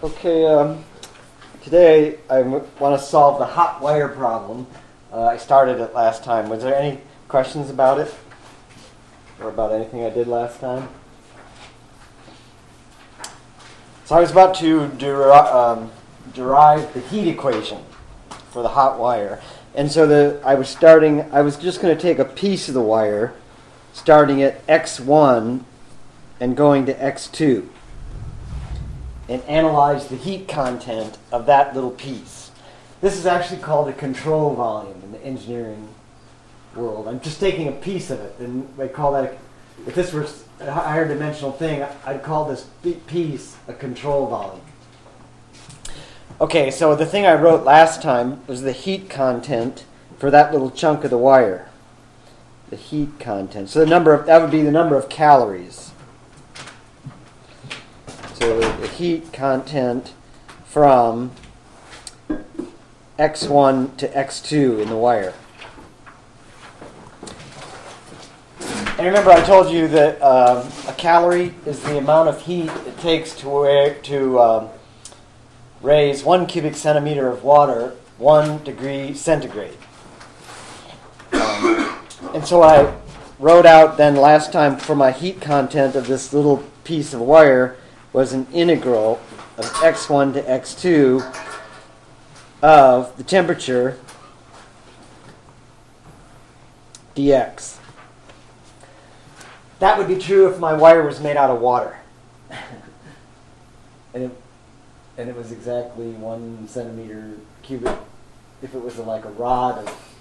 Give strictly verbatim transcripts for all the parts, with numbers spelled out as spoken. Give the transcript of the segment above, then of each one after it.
Okay, um, today I w- want to solve the hot wire problem. Uh, I started it last time. Was there any questions about it? Or about anything I did last time? So I was about to deri- um, derive the heat equation for the hot wire. And so the I was starting, I was just going to take a piece of the wire, starting at x one and going to x two. And analyze the heat content of that little piece. This is actually called a control volume in the engineering world. I'm just taking a piece of it, and they call that, a, if this were a higher dimensional thing, I'd call this piece a control volume. Okay, so the thing I wrote last time was the heat content for that little chunk of the wire. The heat content. So the number of, that would be the number of calories. So the heat content from x one to x two in the wire. And remember I told you that um, a calorie is the amount of heat it takes to, wear, to um, raise one cubic centimeter of water one degree centigrade. Um, and so I wrote out then last time for my heat content of this little piece of wire was an integral of x one to x two of the temperature dx. That would be true if my wire was made out of water. and, it, and it was exactly one centimeter cubic if it was like a rod of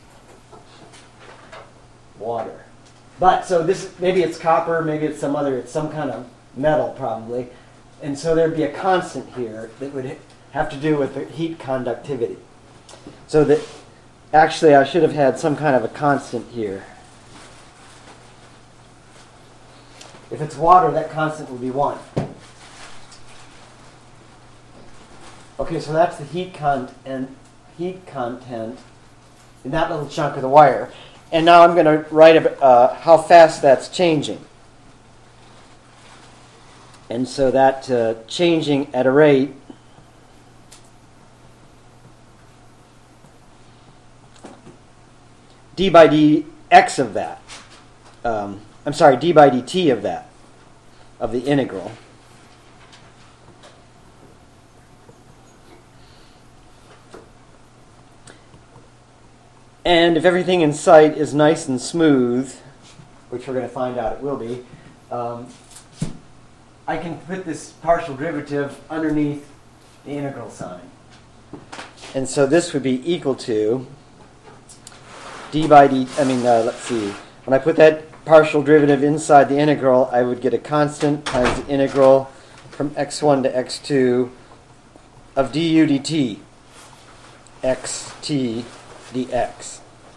water. But so this, maybe it's copper, maybe it's some other, it's some kind of metal probably. And so there'd be a constant here that would have to do with the heat conductivity. So that actually I should have had some kind of a constant here. If it's water, that constant would be one. Okay, so that's the heat content and heat content in that little chunk of the wire. And now I'm going to write uh, how fast that's changing. And so that uh, changing at a rate d by dx of that. Um, I'm sorry, d by dt of that, of the integral. And if everything in sight is nice and smooth, which we're going to find out it will be, um, I can put this partial derivative underneath the integral sign. And so this would be equal to d by d, I mean, uh, let's see. When I put that partial derivative inside the integral, I would get a constant times the integral from x one to x two of du dt, xt dx.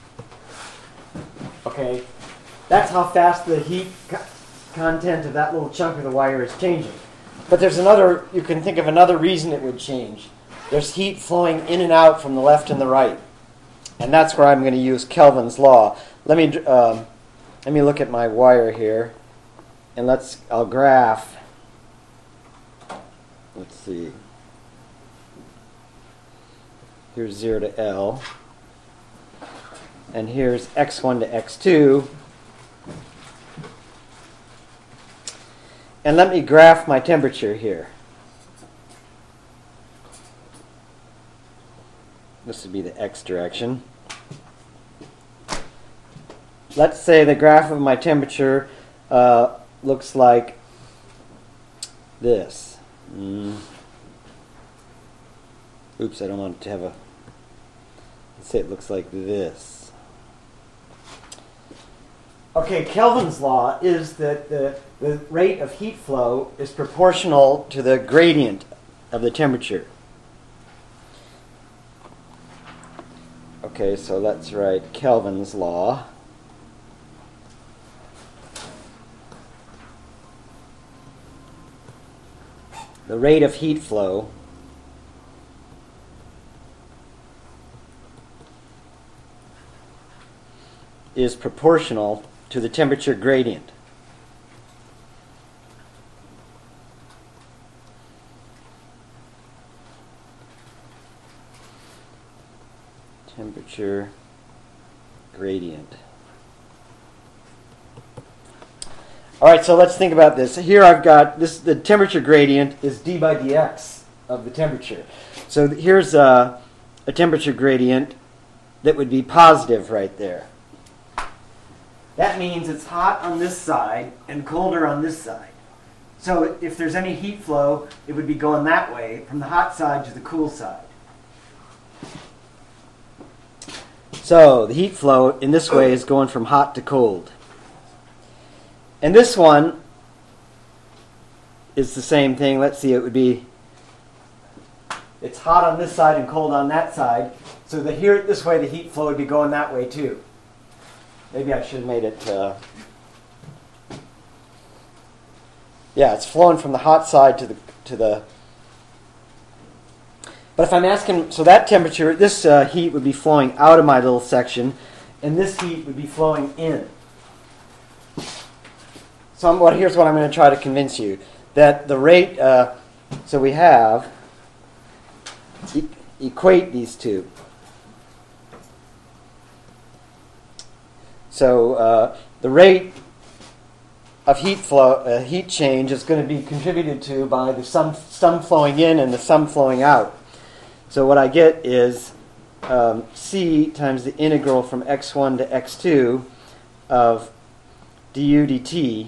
Okay, that's how fast the heat co- content of that little chunk of the wire is changing. But there's another, you can think of another reason it would change. There's heat flowing in and out from the left and the right. And that's where I'm going to use Kelvin's law. Let me um, let me look at my wire here, and let's I'll graph. Let's see. Here's zero to L, and here's x one to x two. And let me graph my temperature here. This would be the x direction. Let's say the graph of my temperature uh, looks like this. Mm. Oops, I don't want it to have a... Let's say it looks like this. Okay, Kelvin's law is that the, the rate of heat flow is proportional to the gradient of the temperature. Okay, so let's write Kelvin's law. The rate of heat flow is proportional to the temperature gradient. temperature gradient. All right, so let's think about this. Here I've got this. The temperature gradient is d by dx of the temperature. So here's a, a temperature gradient that would be positive right there. That means it's hot on this side and colder on this side. So if there's any heat flow, it would be going that way from the hot side to the cool side. So the heat flow in this way is going from hot to cold. And this one is the same thing. Let's see, it would be, it's hot on this side and cold on that side. So the here, this way, the heat flow would be going that way too. Maybe I should have made it, uh, yeah, it's flowing from the hot side to the, to the, but if I'm asking, so that temperature, this uh, heat would be flowing out of my little section, and this heat would be flowing in. So I'm, what, here's what I'm going to try to convince you. That the rate, uh, so we have, e equate these two. So uh, the rate of heat flow, uh, heat change is going to be contributed to by the sum, sum flowing in and the sum flowing out. So what I get is um, C times the integral from x one to x two of du dt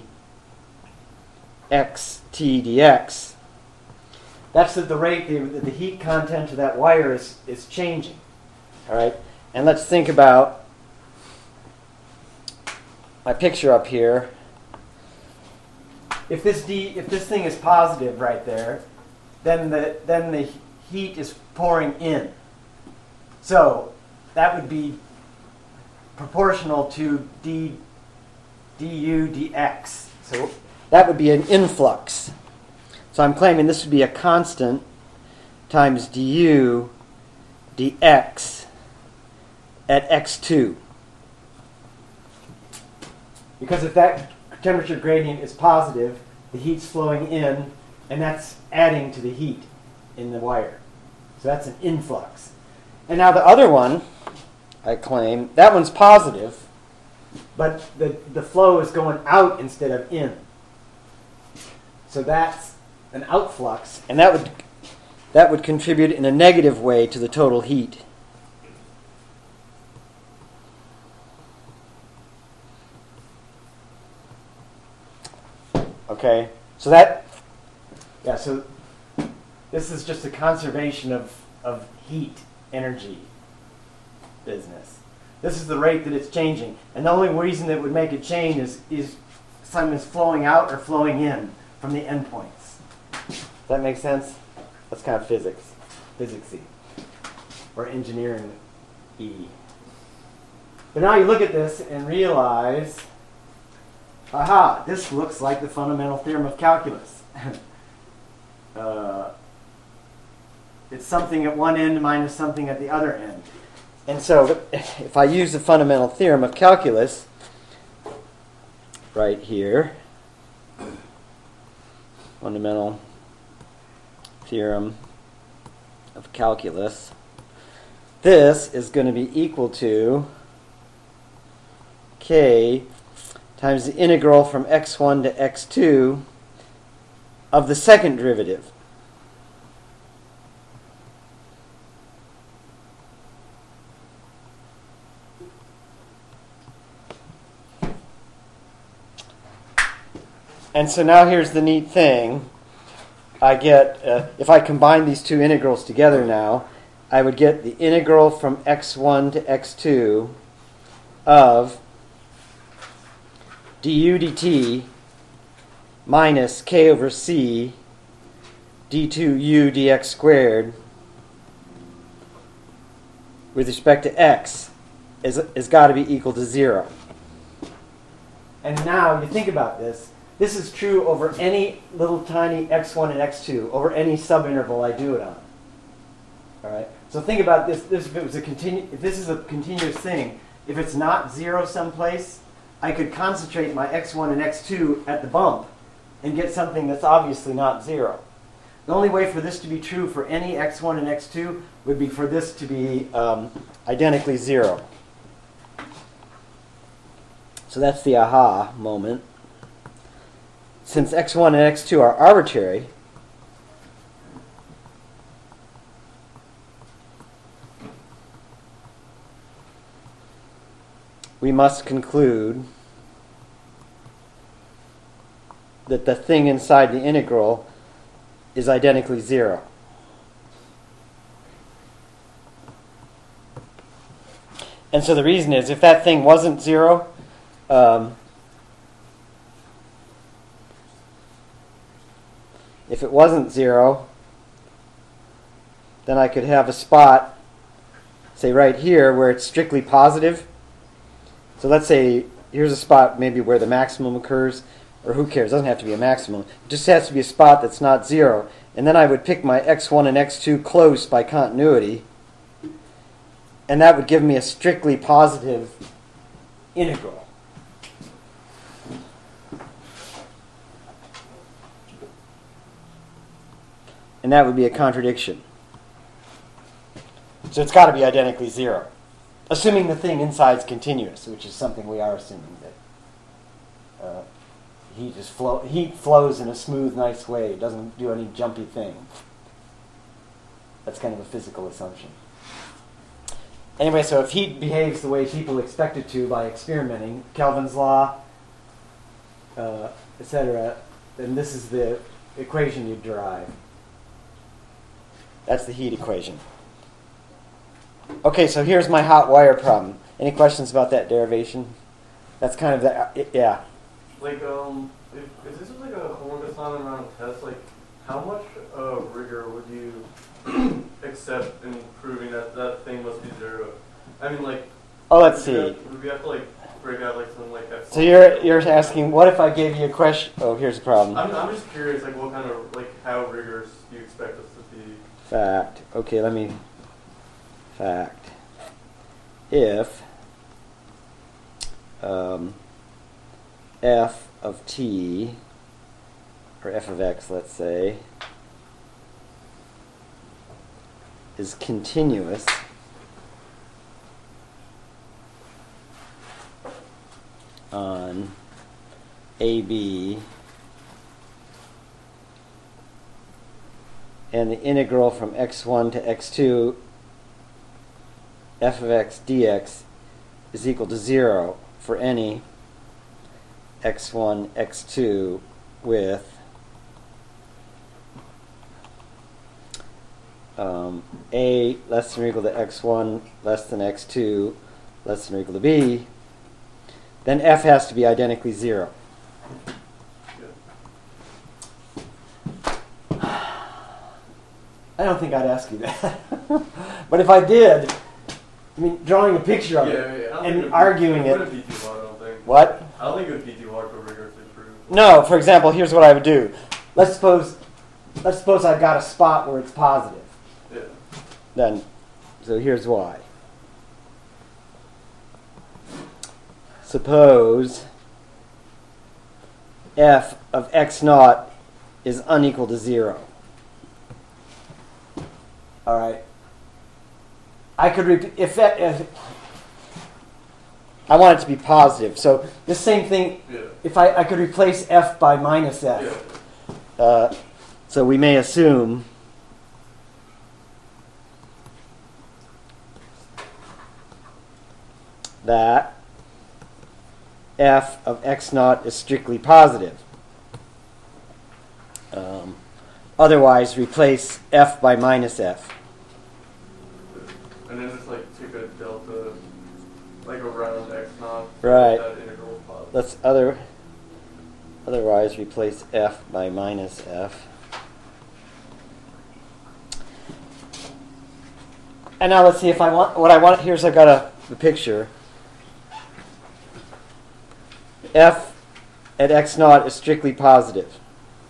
xt dx. That's the, the rate the, the heat content of that wire is, is changing. All right, and let's think about my picture up here. If this d, if this thing is positive right there, then the then the heat is pouring in. So that would be proportional to d du dx. So that would be an influx. So I'm claiming this would be a constant times du dx at x two. Because if that temperature gradient is positive, the heat's flowing in, and that's adding to the heat in the wire. So that's an influx. And now the other one, I claim, that one's positive, but the, the flow is going out instead of in. So that's an outflux, and that would that would contribute in a negative way to the total heat. Okay, so that, yeah, so this is just a conservation of, of heat energy business. This is the rate that it's changing. And the only reason that would make it change is, is something's flowing out or flowing in from the endpoints. Does that make sense? That's kind of physics, physicsy, or engineering-y. But now you look at this and realize, aha, this looks like the fundamental theorem of calculus. uh, it's something at one end minus something at the other end. And so if I use the fundamental theorem of calculus right here, fundamental theorem of calculus, this is going to be equal to k times the integral from x one to x two of the second derivative. And so now here's the neat thing. I get, uh, if I combine these two integrals together now, I would get the integral from x one to x two of du dt minus k over c d two u dx squared with respect to x is, is got to be equal to zero. And now you think about this. This is true over any little tiny x one and x two, over any subinterval I do it on. All right. So think about this. This if it was a continu if this is a continuous thing, if it's not zero someplace, I could concentrate my x one and x two at the bump and get something that's obviously not zero. The only way for this to be true for any x one and x two would be for this to be um, identically zero. So that's the aha moment. Since x one and x two are arbitrary, we must conclude that the thing inside the integral is identically zero. And so the reason is, if that thing wasn't zero, um, if it wasn't zero, then I could have a spot, say right here, where it's strictly positive. So let's say here's a spot maybe where the maximum occurs, or who cares, it doesn't have to be a maximum. It just has to be a spot that's not zero. And then I would pick my x one and x two close by continuity, and that would give me a strictly positive integral. And that would be a contradiction. So it's got to be identically zero. Assuming the thing inside is continuous, which is something we are assuming, that uh, heat, is flow, heat flows in a smooth, nice way. It doesn't do any jumpy thing. That's kind of a physical assumption. Anyway, so if heat behaves the way people expect it to by experimenting, Kelvin's law, uh, et cetera, then this is the equation you derive. That's the heat equation. Okay, so here's my hot wire problem. Any questions about that derivation? That's kind of the, uh, yeah. Like, um, if, if this was like a homework assignment around a test, like, how much uh, rigor would you accept in proving that that thing must be zero? I mean, like, oh, let's would see. We have, would we have to like break out like something like that? So you're you're asking, what if I gave you a question? Oh, here's the problem. I'm I'm just curious, like, what kind of like how rigorous do you expect us to be? Fact. Okay, let me. Fact. If um, f of t, or f of x, let's say, is continuous on A B, and the integral from x one to x two, f of x dx, is equal to zero for any x one, x two with um, a less than or equal to x one, less than x two, less than or equal to b, then f has to be identically zero. I don't think I'd ask you that. But if I did, I mean, drawing a picture of Yeah, it yeah, and it arguing it. it. Wouldn't be too hard, I don't think. What? I don't think it would be too hard to rigorously prove. No, for example, here's what I would do. Let's suppose let's suppose I've got a spot where it's positive. Yeah. Then, so here's why. Suppose f of x naught is unequal to zero. All right. I could repeat if, that, if I want it to be positive. So this same thing. Yeah. If I, I could replace f by minus f. Yeah. Uh, so we may assume that f of x naught is strictly positive. Um, otherwise, replace f by minus f. And then just like take a delta, like around x naught. Right. That integral positive. Let's other. Otherwise, replace f by minus f. And now let's see if I want what I want. Here's I've got a the picture. F at x naught is strictly positive.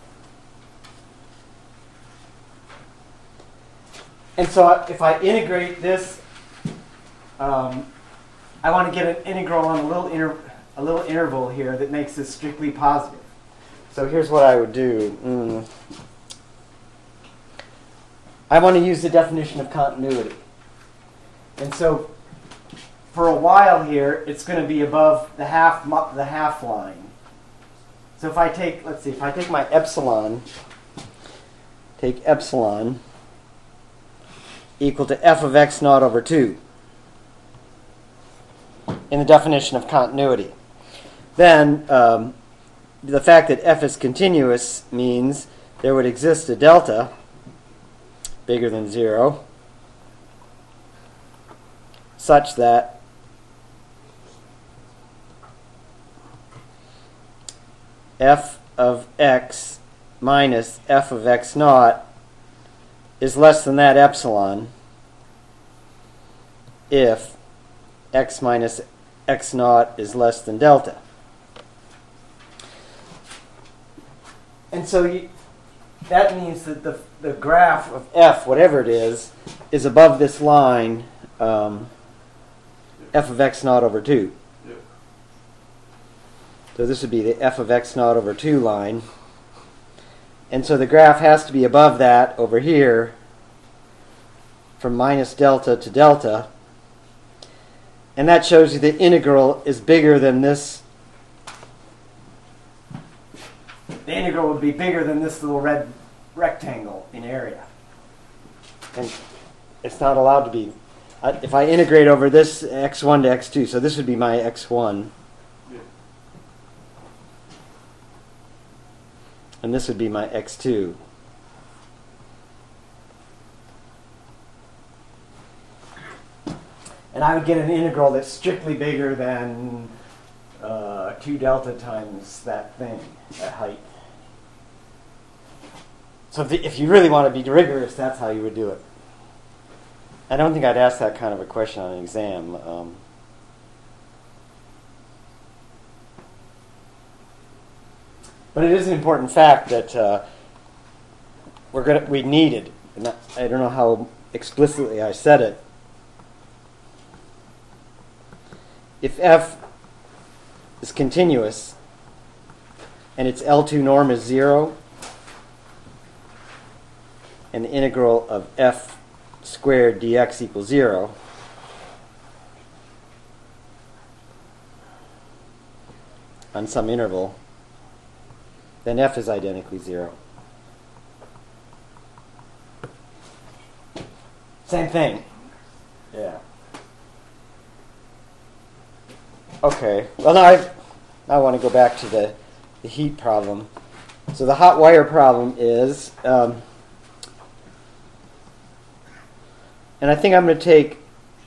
And so if I integrate this, um, I want to get an integral on a little inter a little interval here that makes this strictly positive. So here's what I would do. Mm. I want to use the definition of continuity. And so for a while here, it's going to be above the half the half line. So if I take, let's see, if I take my epsilon, take epsilon equal to f of x naught over two in the definition of continuity, then um, the fact that f is continuous means there would exist a delta bigger than zero such that f of x minus f of x naught is less than that epsilon if x minus x naught is less than delta. And so you, that means that the, the graph of f, whatever it is, is above this line, um, f of x naught over two. Yep. So this would be the f of x naught over two line. And so the graph has to be above that over here from minus delta to delta. And that shows you the integral is bigger than this. The integral would be bigger than this little red rectangle in area. And it's not allowed to be. Uh, if I integrate over this x one to x two, so this would be my x one. Yeah. And this would be my x two. And I would get an integral that's strictly bigger than uh, two delta times that thing, that height. So if, the, if you really want to be rigorous, that's how you would do it. I don't think I'd ask that kind of a question on an exam. Um, but it is an important fact that uh, we're gonna we needed. And I don't know how explicitly I said it. If f is continuous and its L two norm is zero, and the integral of f squared dx equals zero, on some interval, then f is identically zero. Same thing. Yeah. Okay. Well, now I, I want to go back to the, the heat problem. So the hot wire problem is, um, and I think I'm going to take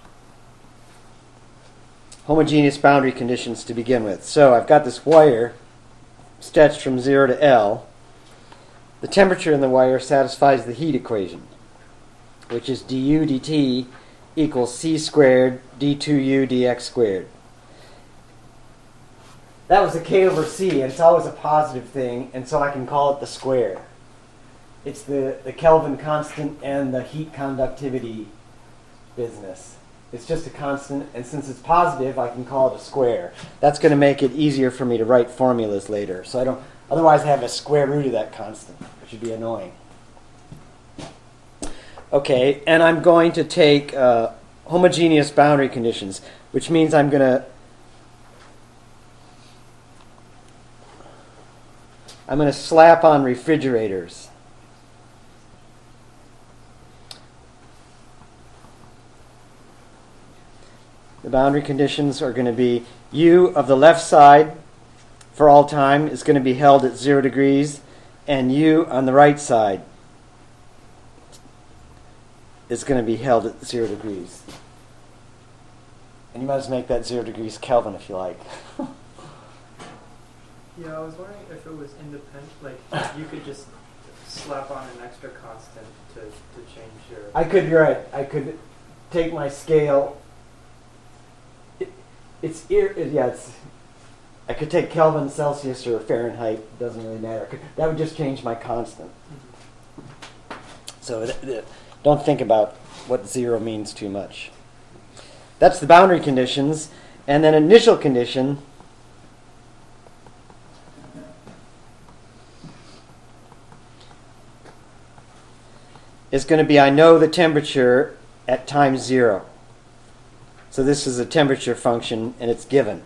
homogeneous boundary conditions to begin with. So I've got this wire stretched from zero to L. The temperature in the wire satisfies the heat equation, which is du dt equals c squared d two u dx squared. That was a k over c, and it's always a positive thing, and so I can call it the square. It's the, the Kelvin constant and the heat conductivity business. It's just a constant, and since it's positive, I can call it a square. That's going to make it easier for me to write formulas later. So I don't, otherwise I have a square root of that constant, which would be annoying. Okay, and I'm going to take uh, homogeneous boundary conditions, which means I'm going to I'm going to slap on refrigerators. The boundary conditions are going to be U of the left side for all time is going to be held at zero degrees, and U on the right side is going to be held at zero degrees. And you might as well make that zero degrees Kelvin if you like. Yeah, I was wondering if it was independent, like you could just slap on an extra constant to, to change your... I could, you're right. I could take my scale. It, it's, ir- it, yeah, it's, I could take Kelvin, Celsius, or Fahrenheit. Doesn't really matter. Could, that would just change my constant. Mm-hmm. So th- th- don't think about what zero means too much. That's the boundary conditions. And then initial condition... is going to be, I know the temperature at time zero. So this is a temperature function, and it's given.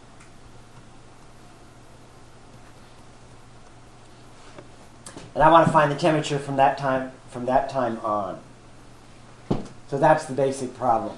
And I want to find the temperature from that time from that time on. So that's the basic problem.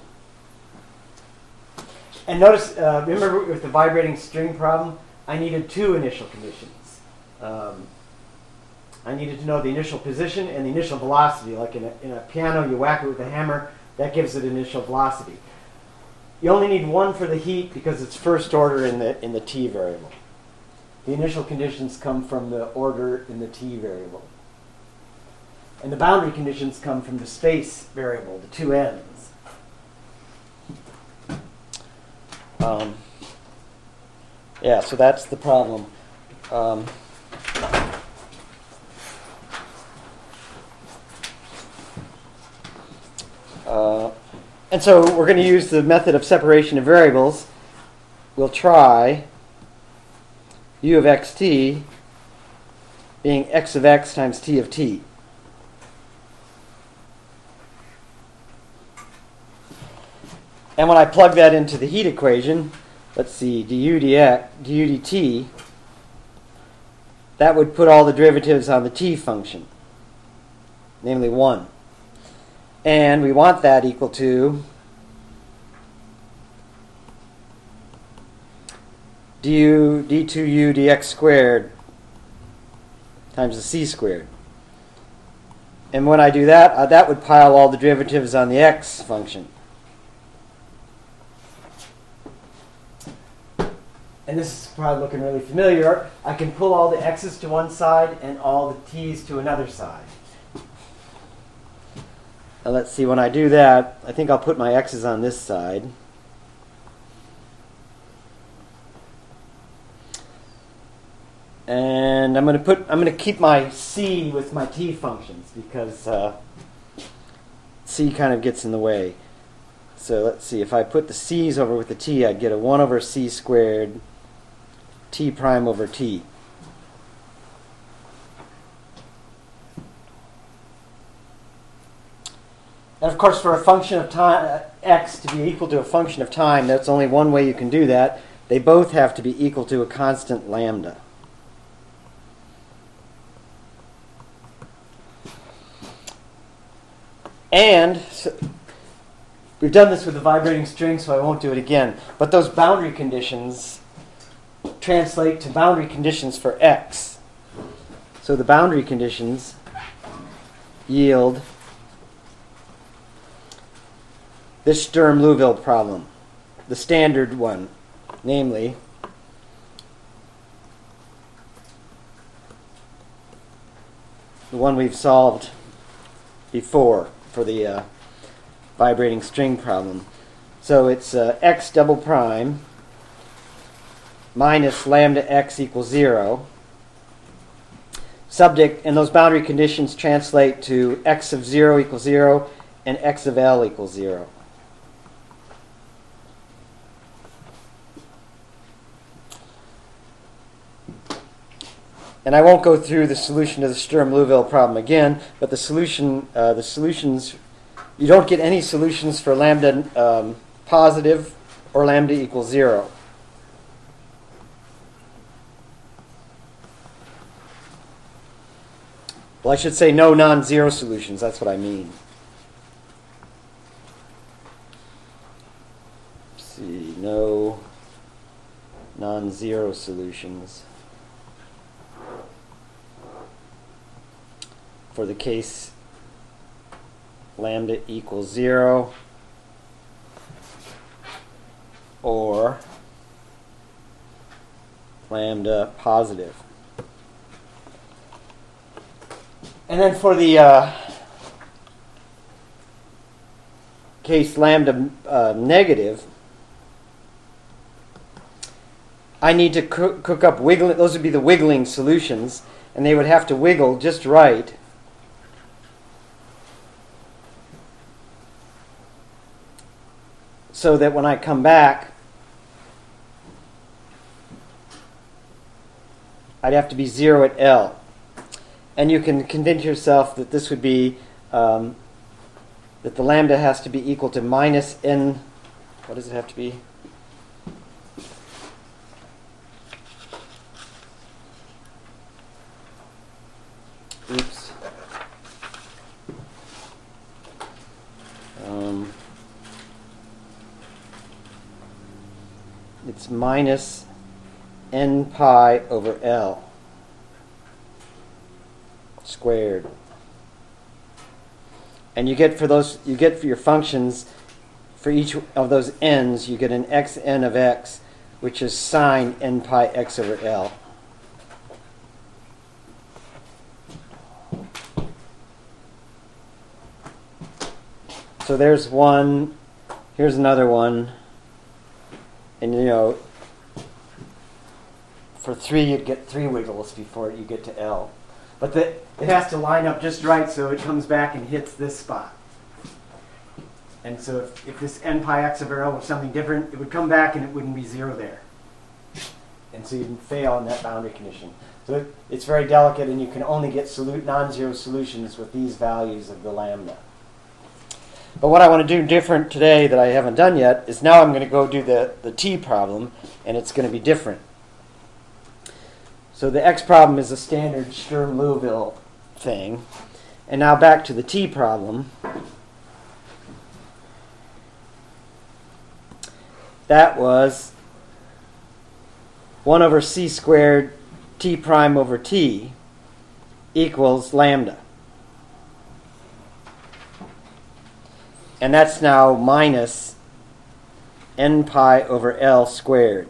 And notice, uh, remember with the vibrating string problem, I needed two initial conditions. Um, I needed to know the initial position and the initial velocity. Like in a, in a piano, you whack it with a hammer, that gives it initial velocity. You only need one for the heat because it's first order in the, in the t variable. The initial conditions come from the order in the t variable. And the boundary conditions come from the space variable, the two n's. Um, yeah, so that's the problem. Um, uh, and so we're going to use the method of separation of variables. We'll try u of xt being x of x times t of t. And when I plug that into the heat equation, let's see, du dx, du dt, that would put all the derivatives on the t function, namely one. And we want that equal to du d two u dx squared times the c squared. And when I do that, uh, that would pile all the derivatives on the x function. And this is probably looking really familiar. I can pull all the x's to one side and all the t's to another side. Now let's see, when I do that, I think I'll put my x's on this side. And I'm going to put I'm going to keep my c with my t functions because uh, c kind of gets in the way. So let's see, if I put the c's over with the t, I'd get a one over c squared t prime over t. And of course, for a function of time, uh, x to be equal to a function of time, that's only one way you can do that. They both have to be equal to a constant lambda. And so we've done this with the vibrating string, so I won't do it again. But those boundary conditions translate to boundary conditions for x. So the boundary conditions yield this Sturm-Liouville problem, the standard one, namely the one we've solved before for the uh, vibrating string problem. So it's uh, x double prime minus lambda x equals zero. Subject, and those boundary conditions translate to x of zero equals zero and x of L equals zero. And I won't go through the solution to the Sturm-Liouville problem again, but the solution, uh, the solutions, you don't get any solutions for lambda um, positive or lambda equals zero. Well, I should say no non-zero solutions. That's what I mean. Let's see, no non-zero solutions for the case lambda equals zero or lambda positive. And then for the uh, case lambda uh, negative, I need to cook, cook up wiggling. Those would be the wiggling solutions, and they would have to wiggle just right so that when I come back, I'd have to be zero at L. And you can convince yourself that this would be um, that the lambda has to be equal to minus n, what does it have to be? Oops. Um, it's minus n pi over L squared. And you get for those, you get for your functions, for each of those n's, you get an xn of x, which is sine n pi x over L. So there's one, here's another one, and you know, for three you'd get three wiggles before you get to L. But the, it has to line up just right so it comes back and hits this spot. And so if, if this n pi x over L was something different, it would come back and it wouldn't be zero there. And so you'd fail in that boundary condition. So it, it's very delicate, and you can only get solu- non-zero solutions with these values of the lambda. But what I want to do different today that I haven't done yet is now I'm going to go do the, the t problem, and it's going to be different. So the x problem is a standard Sturm-Liouville thing. And now back to the t problem. That was one over c squared t prime over t equals lambda. And that's now minus n pi over L squared.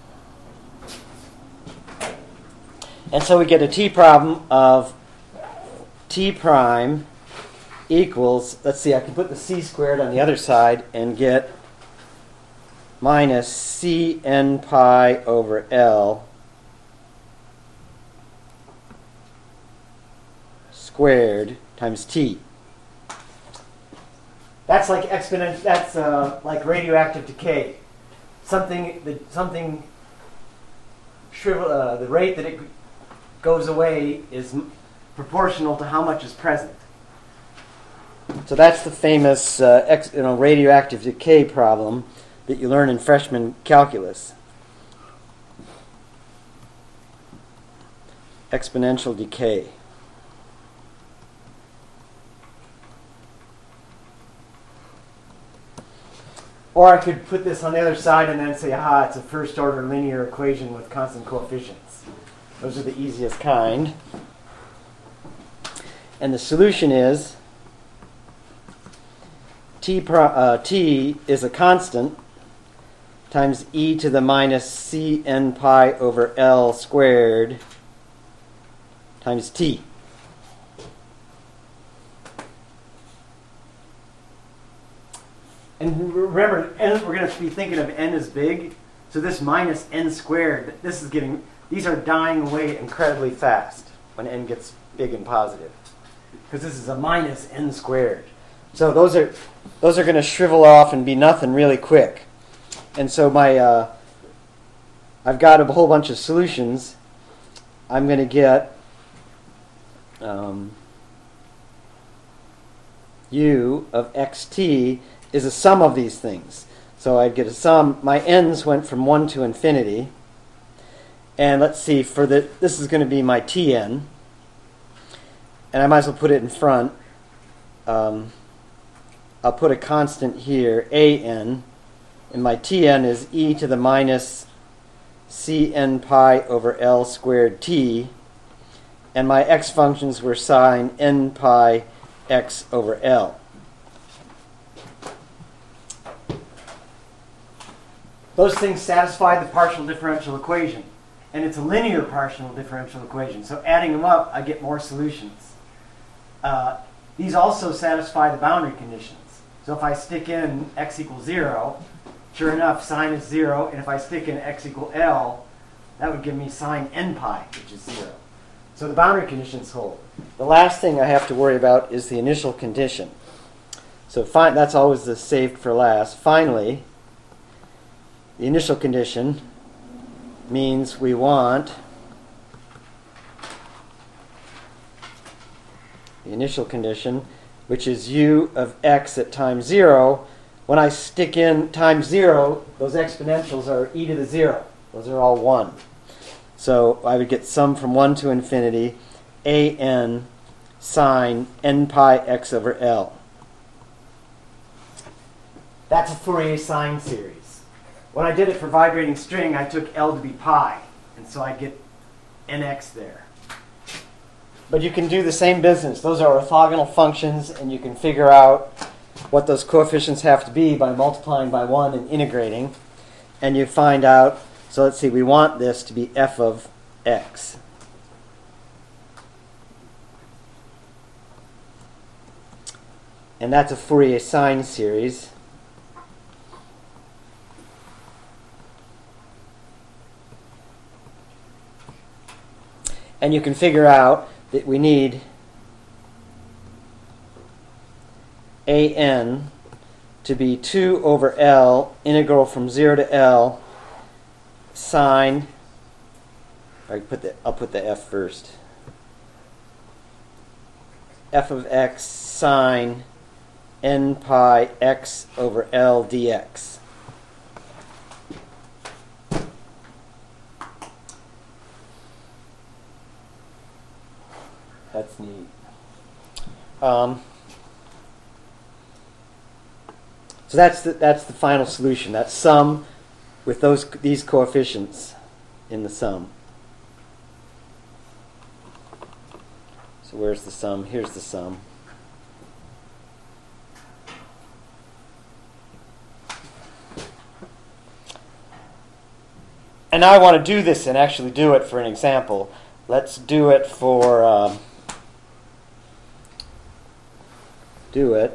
And so we get a t problem of t prime equals, let's see, I can put the c squared on the other side and get minus c n pi over L squared times t. That's like exponent. That's uh, like radioactive decay. Something that something shrivel. Uh, the rate that it goes away is m- proportional to how much is present. So that's the famous uh, ex, you know, radioactive decay problem that you learn in freshman calculus. Exponential decay. Or I could put this on the other side and then say, aha, it's a first order linear equation with constant coefficients. Those are the easiest kind. And the solution is t, pro, uh, t is a constant times e to the minus c n pi over L squared times t. And remember, n, we're going to be thinking of n as big. So this minus n squared, this is getting, these are dying away incredibly fast when n gets big and positive. Because this is a minus n squared. So those are those are going to shrivel off and be nothing really quick. And so my uh, I've got a whole bunch of solutions. I'm going to get um, u of xt is a sum of these things. So I'd get a sum. My n's went from one to infinity. And let's see, for the this is going to be my Tn. And I might as well put it in front. Um, I'll put a constant here, an. And my Tn is e to the minus cn pi over L squared t. And my x functions were sine n pi x over L. Those things satisfy the partial differential equation. And it's a linear partial differential equation. So adding them up, I get more solutions. Uh, these also satisfy the boundary conditions. So if I stick in x equals zero, sure enough, sine is zero. And if I stick in x equal L, that would give me sine n pi, which is zero. So the boundary conditions hold. The last thing I have to worry about is the initial condition. So fi- that's always the saved for last. Finally, the initial condition means we want the initial condition which is u of x at time zero. When I stick in time zero, those exponentials are e to the zero. Those are all one. So I would get sum from one to infinity, an sine n pi x over L. That's a Fourier sine series. When I did it for vibrating string, I took L to be pi, and so I get nx there. But you can do the same business. Those are orthogonal functions, and you can figure out what those coefficients have to be by multiplying by one and integrating. And you find out, so let's see, we want this to be f of x. And that's a Fourier sine series. And you can figure out that we need an to be two over L, integral from zero to L, sine, I put the, I'll put the f first, f of x sine n pi x over L dx. That's neat. Um, so that's the, that's the final solution. That's sum with those these coefficients in the sum. So where's the sum? Here's the sum. And now I want to do this and actually do it for an example. Let's do it for um, do it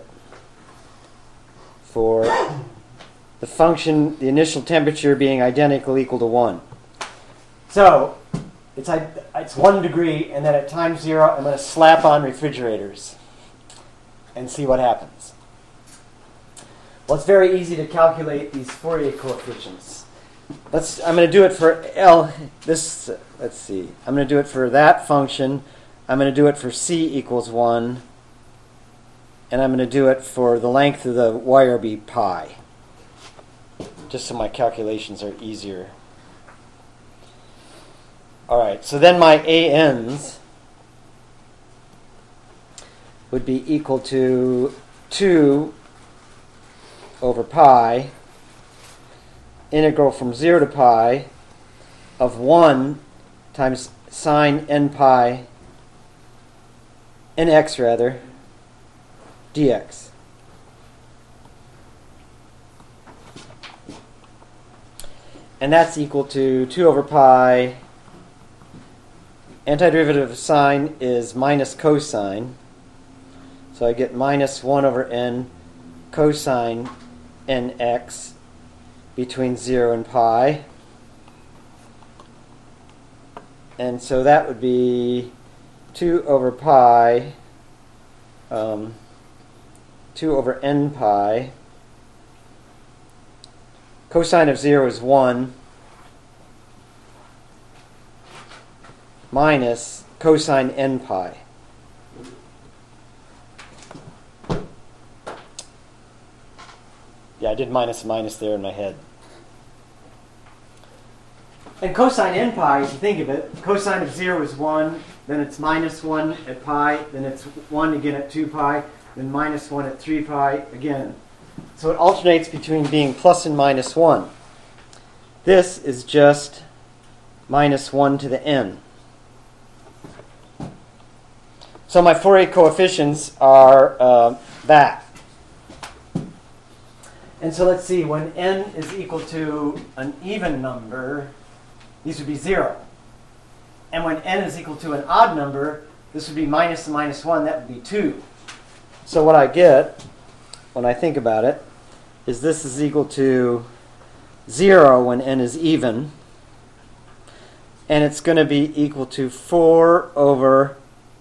for the function, the initial temperature being identical equal to one. So it's it's one degree, and then at time zero, I'm going to slap on refrigerators and see what happens. Well, it's very easy to calculate these Fourier coefficients. Let's. I'm going to do it for L. This. Let's see. I'm going to do it for that function. I'm going to do it for c equals one. And I'm going to do it for the length of the wire be pi, just so my calculations are easier. All right, so then my A Ns would be equal to two over pi, integral from zero to pi, of one times sine n pi, nx rather, dx. And that's equal to two over pi. Antiderivative of sine is minus cosine. So I get minus one over n cosine nx between zero and pi. And so that would be two over pi, um, two over n pi. Cosine of zero is one minus cosine n pi. Yeah, I did minus minus there in my head. And cosine n pi, if you think of it, cosine of zero is one, then it's minus one at pi, then it's one again at two pi, then minus one at three pi again. So it alternates between being plus and minus one. This is just minus one to the n. So my Fourier coefficients are uh, that. And so let's see, when n is equal to an even number, these would be zero. And when n is equal to an odd number, this would be minus and minus one, that would be two. So what I get, when I think about it, is this is equal to zero when n is even, and it's going to be equal to four over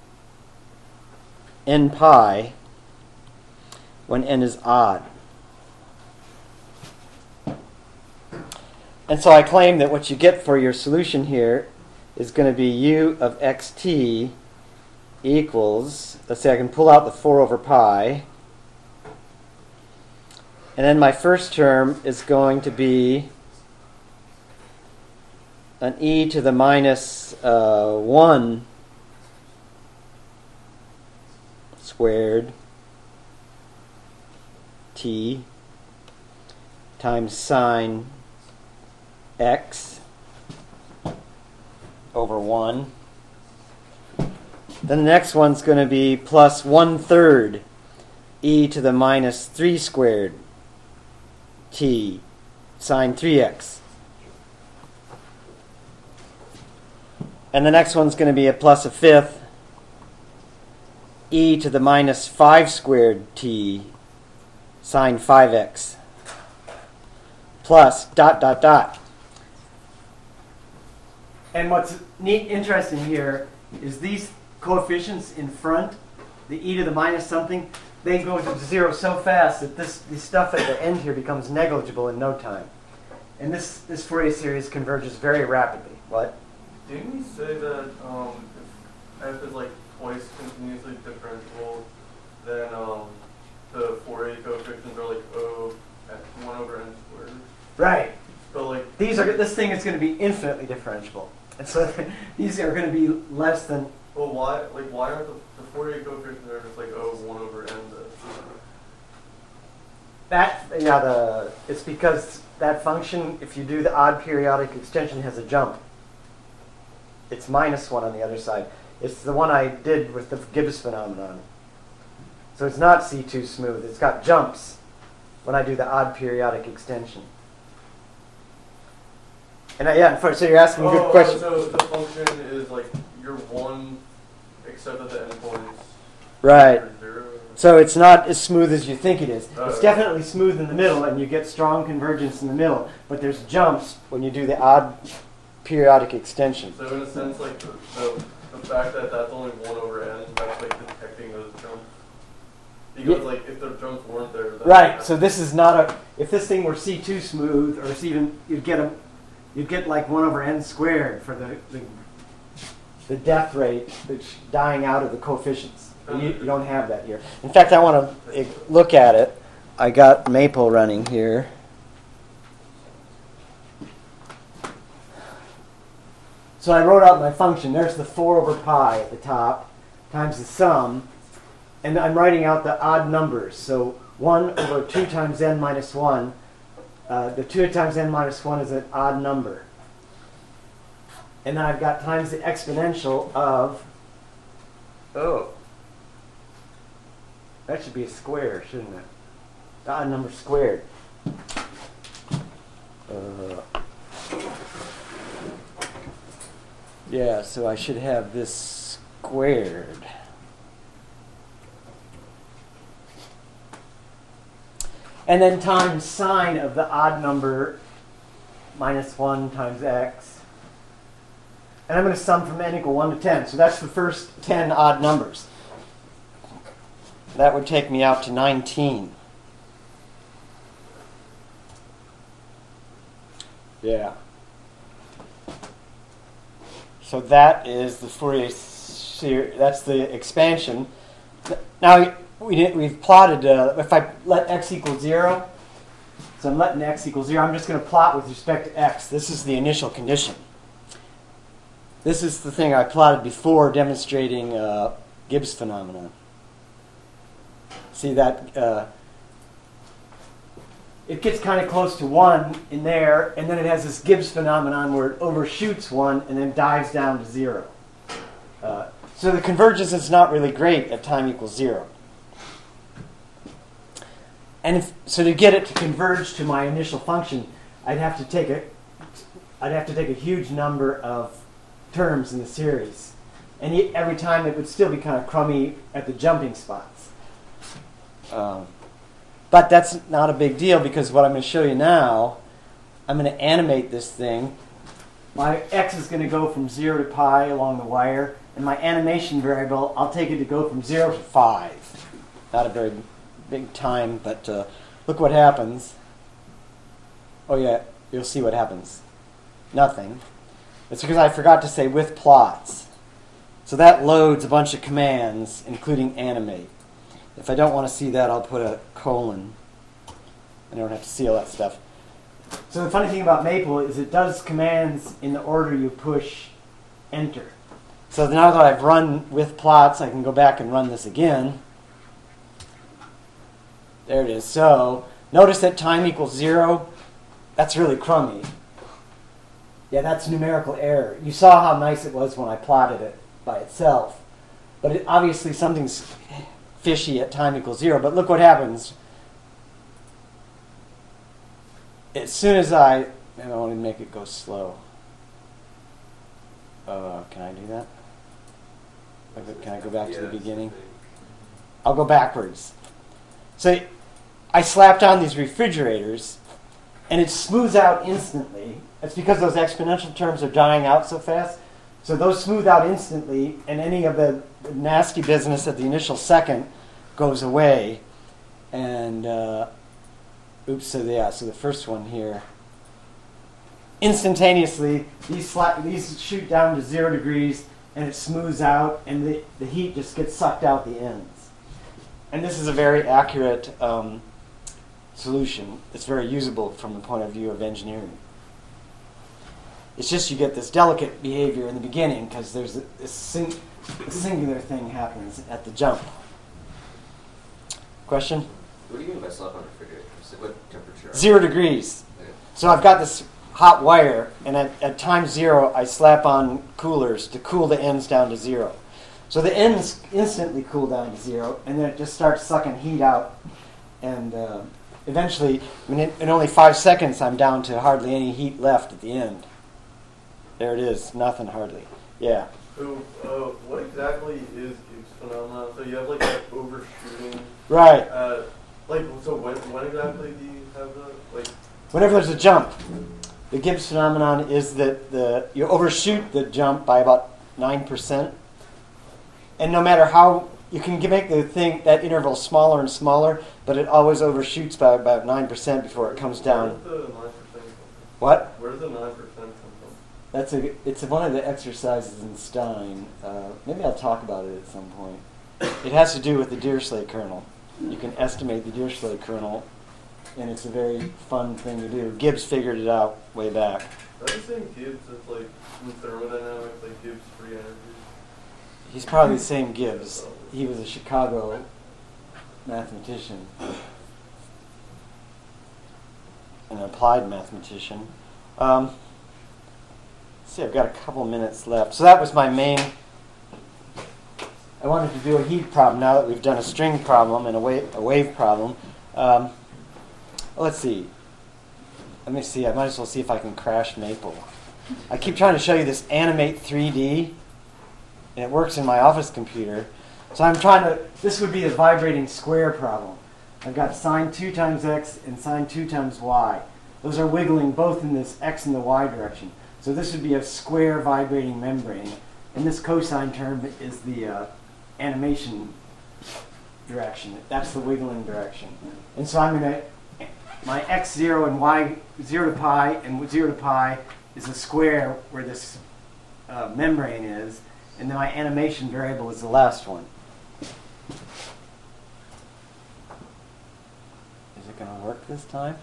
n pi when n is odd. And so I claim that what you get for your solution here is going to be u of xt equals, let's say I can pull out the four over pi. And then my first term is going to be an e to the minus uh, one squared t times sine x over one. Then the next one's going to be plus one third e to the minus three squared t sine three x. And the next one's going to be a plus a fifth e to the minus five squared t sine five x plus dot dot dot. And what's neat, interesting here is these coefficients in front, the e to the minus something, they go to zero so fast that this, this stuff at the end here becomes negligible in no time. And this, this Fourier series converges very rapidly. What? Didn't you say that um, if f is like twice continuously differentiable, then um, the Fourier coefficients are like O at one over n squared? Right. But like These are this thing is going to be infinitely differentiable, and so these are going to be less than. well, why like why aren't the, the Fourier coefficients are just like O one over n? Then? That yeah the it's because that function, if you do the odd periodic extension, has a jump. It's minus one on the other side. It's the one I did with the Gibbs phenomenon. So it's not C two smooth. It's got jumps when I do the odd periodic extension. And I, yeah, so you're asking a good Oh, question. so the function is like you're one, except at the endpoints. Right. You're zero. So it's not as smooth as you think it is. Oh, It's okay. definitely smooth in the middle, and you get strong convergence in the middle. But there's jumps when you do the odd periodic extension. So in a sense, like the, the, the fact that that's only one over n, that's like detecting those jumps. Because Yeah. like if the jumps weren't there, then Right. So this is not a. If this thing were C two smooth, or it's even, you'd get a, you'd get like one over n squared for the the, the death rate that's dying out of the coefficients. And you, you don't have that here. In fact, I want to look at it. I got Maple running here. So I wrote out my function. There's the four over pi at the top times the sum. And I'm writing out the odd numbers. So one over two times n minus one. Uh, the two times n minus one is an odd number. And then I've got times the exponential of, oh, that should be a square, shouldn't it? The odd number squared. Uh, yeah, so I should have this squared. And then times sine of the odd number minus one times x. And I'm going to sum from n equal one to ten. So that's the first ten odd numbers. That would take me out to nineteen. Yeah. So that is the Fourier series. That's the expansion. Now we did, we've plotted. Uh, if I let x equal zero, so I'm letting x equal zero. I'm just going to plot with respect to x. This is the initial condition. This is the thing I plotted before, demonstrating uh, Gibbs phenomenon. See that uh, it gets kind of close to one in there, and then it has this Gibbs phenomenon where it overshoots one and then dives down to zero. Uh, so the convergence is not really great at time equals zero. And if, so to get it to converge to my initial function, I'd have to take a, I'd have to take a huge number of terms in the series, and every time it would still be kind of crummy at the jumping spots. Um, but that's not a big deal, because what I'm going to show you now, I'm going to animate this thing. My x is going to go from zero to pi along the wire, and my animation variable, I'll take it to go from zero to five. Not a very big time, but uh, look what happens. Oh yeah, you'll see what happens. Nothing. It's because I forgot to say with plots. So that loads a bunch of commands, including animate. If I don't want to see that, I'll put a colon. I don't have to see all that stuff. So the funny thing about Maple is it does commands in the order you push enter. So now that I've run with plots, I can go back and run this again. There it is. So notice that time equals zero. That's really crummy. Yeah, that's numerical error. You saw how nice it was when I plotted it by itself. But it, obviously something's fishy at time equals zero. But look what happens. As soon as I... I want to make it go slow. Uh, can I do that? Can I go back to the beginning? I'll go backwards. So I slapped on these refrigerators, and it smooths out instantly. It's because those exponential terms are dying out so fast. So those smooth out instantly, and any of the nasty business at the initial second goes away. And, uh, oops, so yeah, so the first one here. Instantaneously, these, sla- these shoot down to zero degrees, and it smooths out, and the, the heat just gets sucked out the ends. And this is a very accurate um, solution. It's very usable from the point of view of engineering. It's just you get this delicate behavior in the beginning because there's a, a, sing, a singular thing happens at the jump. Question? What do you mean by slap on a refrigerator? So what temperature? Zero degrees. Okay. So I've got this hot wire, and at, at time zero, I slap on coolers to cool the ends down to zero. So the ends instantly cool down to zero, and then it just starts sucking heat out. And uh, eventually, I mean, in, in only five seconds, I'm down to hardly any heat left at the end. There it is, nothing hardly. Yeah. So, uh, what exactly is Gibbs phenomenon? So you have like that overshooting. Right. Uh, like, so when when exactly do you have the like? Whenever there's a jump, the Gibbs phenomenon is that the you overshoot the jump by about nine percent, and no matter how you can make the thing that interval smaller and smaller, but it always overshoots by about nine percent before it comes down. Where's the nine percent come from? What? Where's the nine percent come from? That's a. It's one of the exercises in Stein. Uh, maybe I'll talk about it at some point. It has to do with the Dirichlet kernel. You can estimate the Dirichlet kernel, and it's a very fun thing to do. Gibbs figured it out way back. Are you saying Gibbs is like in thermodynamics, like Gibbs free energy? He's probably the same Gibbs. He was a Chicago mathematician, an applied mathematician. Um, let's see, I've got a couple minutes left. So that was my main. I wanted to do a heat problem now that we've done a string problem and a wave, a wave problem. Um, let's see. Let me see. I might as well see if I can crash Maple. I keep trying to show you this Animate three D, and it works in my office computer. So I'm trying to, this would be a vibrating square problem. I've got sine two times x and sine two times y. Those are wiggling both in this x and the y direction. So this would be a square vibrating membrane. And this cosine term is the uh, animation direction. That's the wiggling direction. And so I'm going to, my x zero and y zero to pi and zero to pi is a square where this uh, membrane is. And then my animation variable is the last one. Is it going to work this time?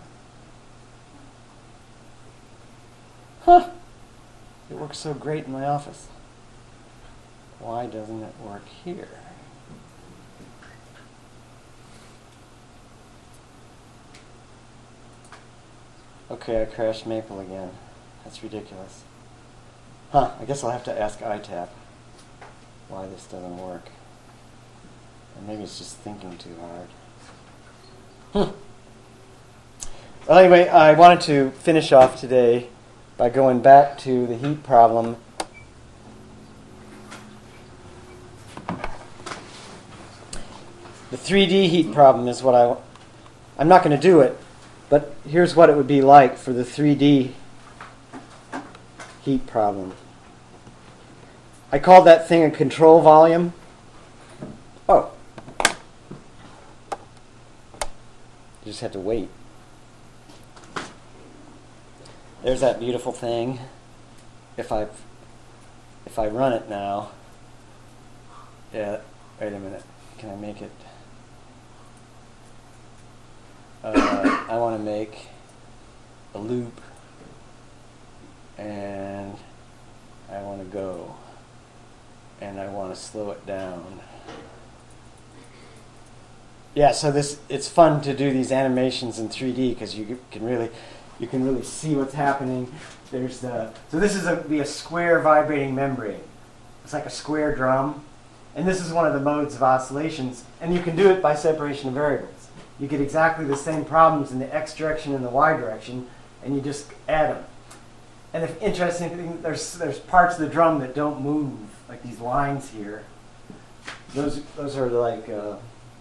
Huh! It works so great in my office. Why doesn't it work here? Okay, I crashed Maple again. That's ridiculous. Huh, I guess I'll have to ask I T A P why this doesn't work. Or maybe it's just thinking too hard. Hmm. Well, anyway, I wanted to finish off today by going back to the heat problem. The three D heat problem is what I... I'm not going to do it, but here's what it would be like for the three D heat problem. I called that thing a control volume. Oh. You just had to wait. There's that beautiful thing. If I if I run it now, Yeah, wait a minute. Can I make it? Uh, I want to make a loop, and I want to go, and I want to slow it down. Yeah, so this it's fun to do these animations in three D because you can really you can really see what's happening. There's the so this is a be a square vibrating membrane. It's like a square drum, and this is one of the modes of oscillations. And you can do it by separation of variables. You get exactly the same problems in the x direction and the y direction, and you just add them. And the interesting thing, there's there's parts of the drum that don't move, like these lines here. Those those are like. Uh,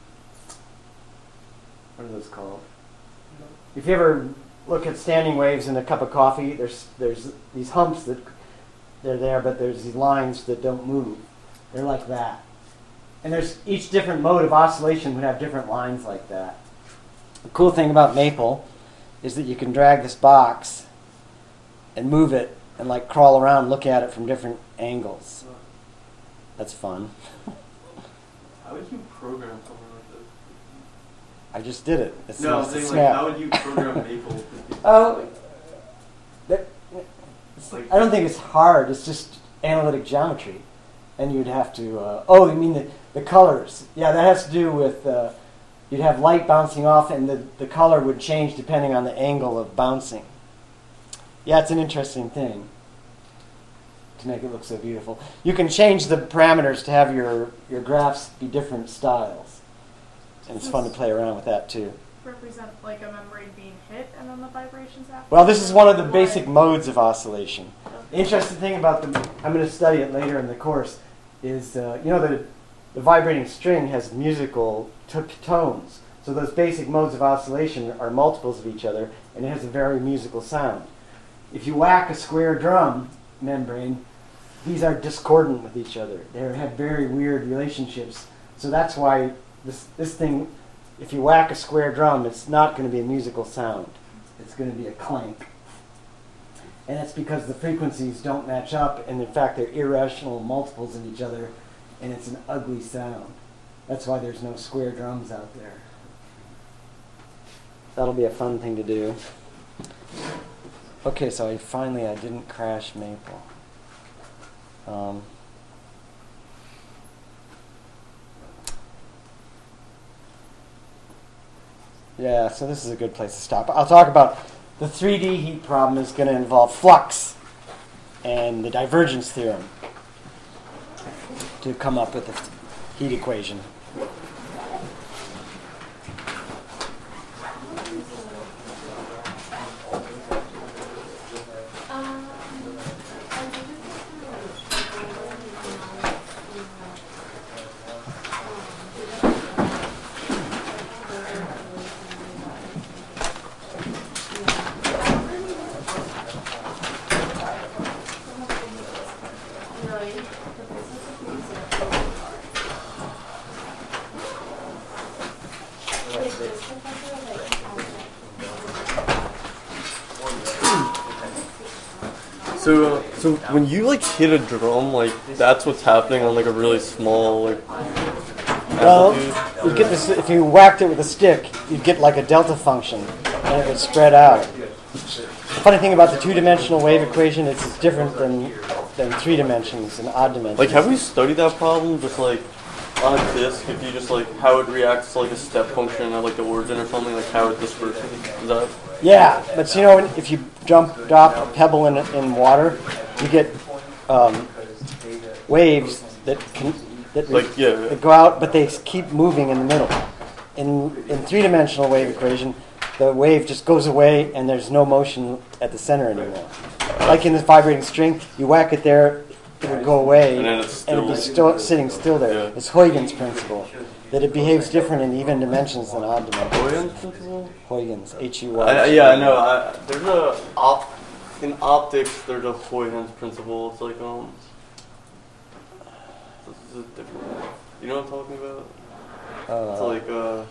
What are those called? If you ever look at standing waves in a cup of coffee, there's there's these humps that they're there, but there's these lines that don't move. They're like that. And there's each different mode of oscillation would have different lines like that. The cool thing about Maple is that you can drag this box and move it and like crawl around, look at it from different angles. That's fun. How would you program something like this? I just did it. It's No, I'm it's a saying like, snap. how would you program Maple? Oh, that, it's, I don't think it's hard. It's just analytic geometry, and you'd have to. Uh, oh, you mean the the colors? Yeah, that has to do with. Uh, you'd have light bouncing off, and the the color would change depending on the angle of bouncing. Yeah, it's an interesting thing to make it look so beautiful. You can change the parameters to have your your graphs be different styles. And it's fun to play around with that too. Represent like a membrane being hit and then the vibrations after? Well, this is one of the basic modes of oscillation. The interesting thing about the, I'm going to study it later in the course, is uh, you know the, the vibrating string has musical t tones. So those basic modes of oscillation are multiples of each other, and it has a very musical sound. If you whack a square drum membrane, these are discordant with each other. They have very weird relationships. So that's why This, this thing, if you whack a square drum, it's not going to be a musical sound. It's going to be a clank. And that's because the frequencies don't match up, and in fact they're irrational multiples of each other, and it's an ugly sound. That's why there's no square drums out there. That'll be a fun thing to do. Okay, so I finally I didn't crash Maple. Um, Yeah, so this is a good place to stop. I'll talk about the three D heat problem is going to involve flux and the divergence theorem to come up with the heat equation. So, uh, so when you like hit a drum, like that's what's happening on like a really small like. Well, amplitude? you get this if you whacked it with a stick, you'd get like a delta function, and it would spread out. The funny thing about the two-dimensional wave equation is it's different than than three dimensions and odd dimensions. Like, have we studied that problem? Just like on a disk, if you just like how it reacts to like a step function at like the origin or something, like how it disperses. Is that? Yeah, but you know, if you jump, drop a pebble in in water, you get um, waves that can that, Like, yeah, yeah. that go out, but they keep moving in the middle. In in three-dimensional wave equation, the wave just goes away, and there's no motion at the center anymore. Like in the vibrating string, you whack it there, it would go away, And then it's and it'd be still- still sitting still there. Yeah. It's Huygens' principle, that it behaves different in even dimensions than odd dimensions. Huygens principle? Huygens, H U I, Y. I- yeah, I know. I, there's a op in optics. There's a Huygens principle. It's like um, this is a different. You know what I'm talking about? Uh, It's like uh.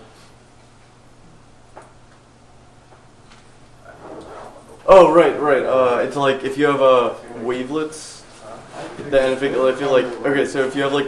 Oh right, right. Uh, it's like if you have uh wavelets, then if, it, if you like okay, so if you have like